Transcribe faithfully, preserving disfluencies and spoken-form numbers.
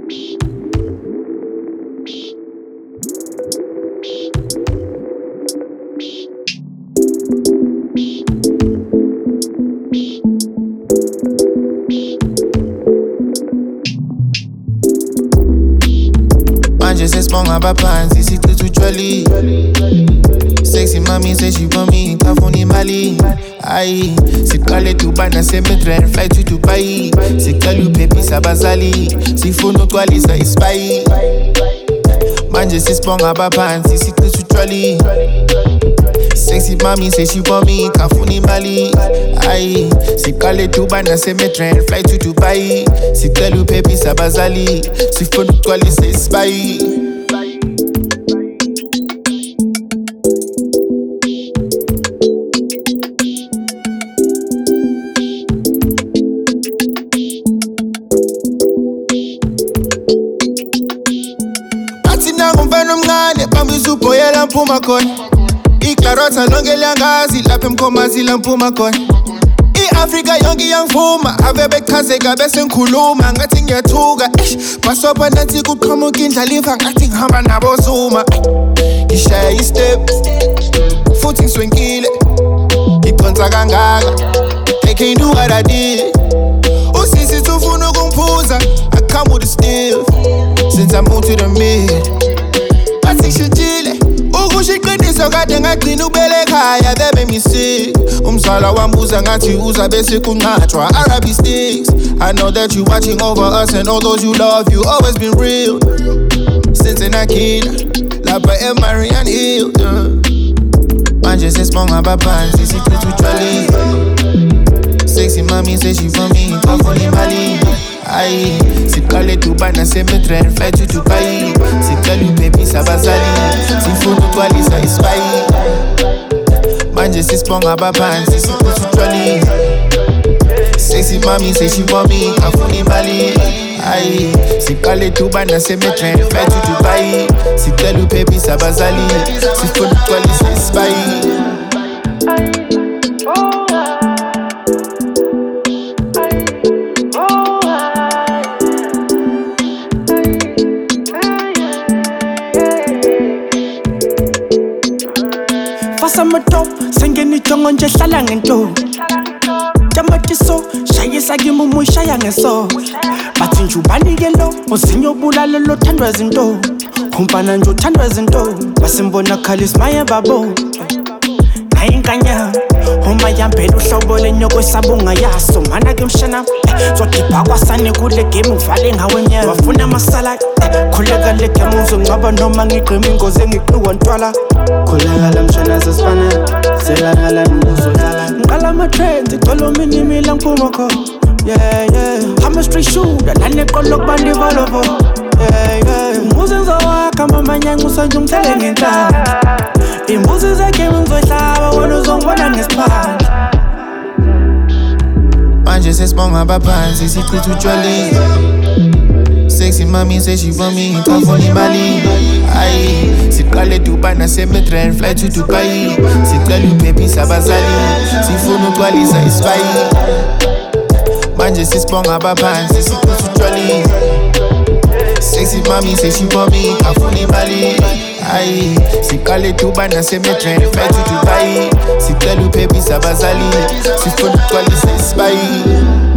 Manje sesibonga abaphansi sichitha utshwali. Sexy mommy say she want me, kafuna imali. Ayi, siqale Dubai naseMidrand, fly to Dubai. Sicela uphephisa abazali, sifuna ugcwalisa isipayi. Manje sesibonga abaphansi sichitha utshwali. Sexy mommy say she want me, kafuna imali. Ayi, siqale Dubai naseMidrand, fly to Dubai. Sicela uphephisa abazali, sifuna ugcwalisa isipayi. Ngumfana omncane bambisa ubhoyela mphuma khona. Ikarotha lonke liyangazi lapha emkhomazi lamphuma khona. I-Afrika yonke iyangivuma ave bechazeka bese ngikhuluma ngathi ngiyathuka. Basobha nathi kuqhamuka indlalifa ngathi ngihamba nabo Zuma. Ngishaya istep futhi ngiswenkile ngiqonsa kangaka. They can't do what I did. Usisi ufuna ukungiphuza I come with the stiff. Since I moved to the mid bathi ngishitshile ukusho iqiniso kade ngagcina ubele ekhaya. They made me sick. Umzala wambuza ngathi uza bese kunqatshwa Arabic sticks. I know that you watching over us and all those you love. You always been real since enakhila lapha eMarian Hill. Manje sesibonga abaphansi sichitha utshwali. Sexy mommy say she for me, kafuna imali. Ayi, siqale Dubai naseMidrand, fly to Dubai. Sicela uphephisa abazali, sifuna ugcwalisa isipayi. Manje sesibonga abaphansi sichitha utshwali. Sexy mommy say she want me, kafuna imali. Ayi, siqale Dubai naseMidrand, fly to Dubai. Sicela uphephisa abazali, sifuna ugcwalisa isipayi. Fasamato, sengeni tongo nje hlala ngento. Jamatiso, shayisa kimumu shaya ngeso. Bathi njubani yelo, ozinyo bulalo lo thandwa zinto. Kumpana nje thandwa zinto. Basimbona khalismaya babo. Nayinkanya, homa yampela uhlobo lenyoko esabunga yaso. Mana ke mshana, zodipha kwasane kule game uvale ngawe nya. Wafuna masala, khuleka le game uzongcwaba noma ngigqima ingozi engiqhiwa ntwala. Khuleka mshana sesifana, selangala nokuzolala. Ngiqala ama trends, icolo mini mila ngiphuma kho. Yeah yeah, I'm a street shooter, naneqolo kubandi volovo. Yeah yeah, umuzi ngizowakha mamanya ngusanje umthele ngenhlanhla. Imbuzi zakhe ngizohlaba wena uzongibona ngesiphandla. Manje sesibonga abaphansi sichitha utshwali. Sexy mommy say she want me, kafuna imali. Ayi, siqale Dubai naseMidrand, fly to Dubai. Sicela uphephisa abazali, sifuna ugcwalisa isipayi. Manje sesibonga abaphansi sichitha utshwali. Sexy mommy say she want me, kafuna imali. Ayi, siqale Dubai naseMidrand, fly to Dubai. Sicela uphephisa abazali, sifuna ugcwalisa isipayi.